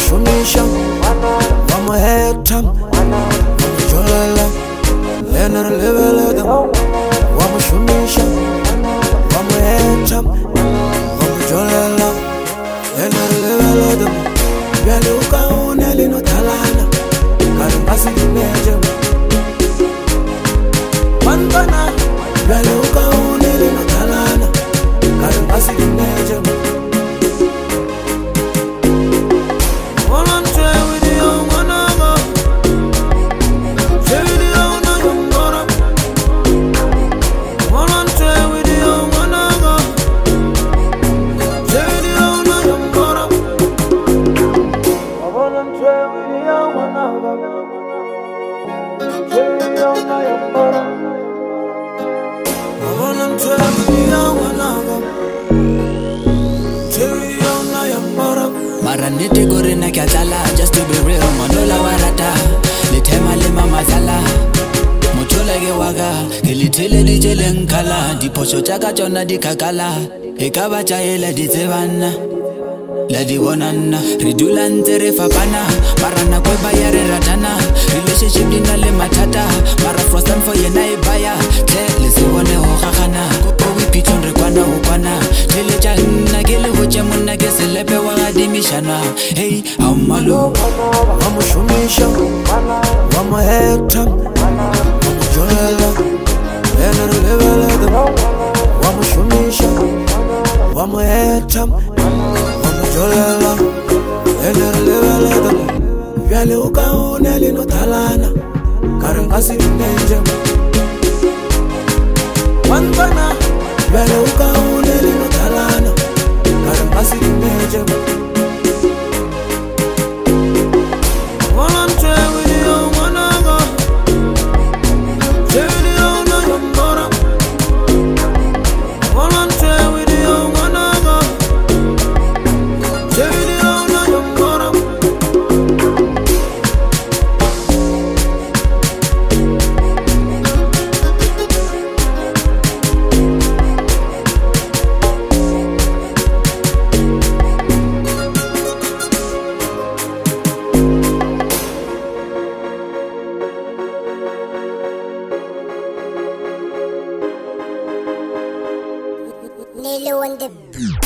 shumisha vamo heta vamo jolela lener leveleda vamo shumisha vamo heta vamo jolela lener leveleda byale ukaone lino talana karangasi limeje Pantana byale ukaone lino talana karangasi limeje Maranete gorena kyatala, just to be real, manola warata. Letema lema mazala, muchola ge waga, elitele dijele nkala, diposho chaka chona di kakala, ekaba chaela di tevana, la di wonana, ridulante refapana, marana kweba yare ratana, relationship dina le matata, mara frostan for ye na ibaya, tele se wone hokhana, owi pichon rekwana ukwana, tele chana gele hoche muna gese lepe wagadi mishana, hey amalo, vamo shumisha, vamo heta, vamo jolela, lener leveleda, vamo shumisha, vamo heta, vamo jolela, lener leveleda, byale ukaone lino talana, karangasi limeje Pantana byale ukaone lino talana, karangasi limeje Nilo on the